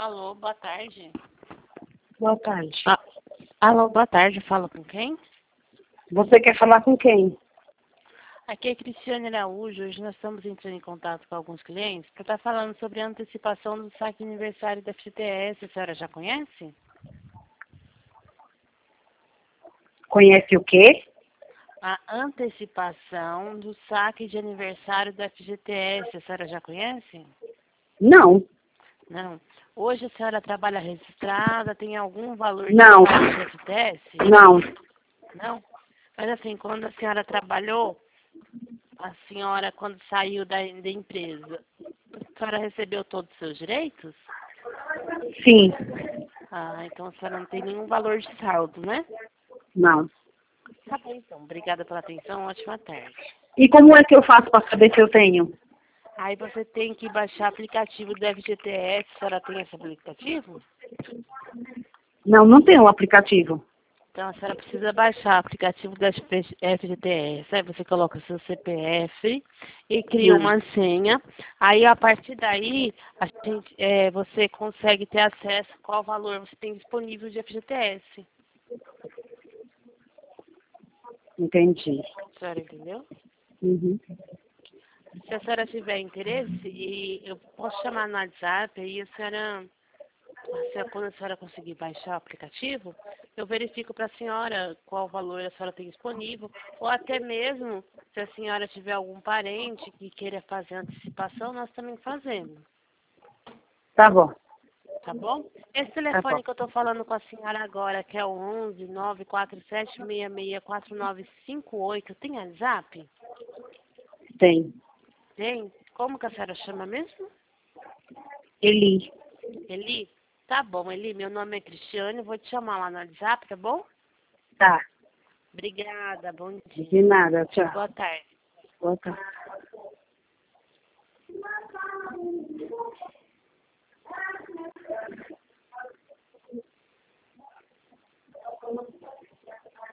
Alô, boa tarde. Boa tarde. Alô, boa tarde. Falo com quem? Você quer falar com quem? Aqui é Cristiane Araújo. Hoje nós estamos entrando em contato com alguns clientes para estar falando sobre a antecipação do saque de aniversário da FGTS. A senhora já conhece? Conhece o quê? A antecipação do saque de aniversário da FGTS. A senhora já conhece? Não. Não. Hoje a senhora trabalha registrada? Tem algum valor de Não. saque de FGTS? Não. Não? Mas assim, quando a senhora trabalhou, a senhora, quando saiu da empresa, a senhora recebeu todos os seus direitos? Sim. Ah, então a senhora não tem nenhum valor de saldo, né? Não. Tá bom, então. Obrigada pela atenção. Ótima tarde. E como é que eu faço para saber se eu tenho? Aí você tem que baixar o aplicativo do FGTS. A senhora tem esse aplicativo? Não, não tem um aplicativo. Então a senhora precisa baixar o aplicativo do FGTS. Aí você coloca seu CPF e cria uma senha. Aí a partir daí você consegue ter acesso a qual valor você tem disponível de FGTS. Entendi. A senhora entendeu? Uhum. Se a senhora tiver interesse, e eu posso chamar no WhatsApp, aí quando a senhora conseguir baixar o aplicativo, eu verifico para a senhora qual valor a senhora tem disponível, ou até mesmo, se a senhora tiver algum parente que queira fazer antecipação, nós também fazemos. Tá bom. Tá bom? Esse Tá bom. telefone que eu estou falando com a senhora agora, que é o 11 947 66 4958, tem WhatsApp? Tem. Tem? Como que a senhora chama mesmo? Eli. Eli? Tá bom, Eli, meu nome é Cristiane, vou te chamar lá no WhatsApp, tá bom? Tá. Obrigada, bom dia. De nada. Tchau. Boa tarde. Boa tarde.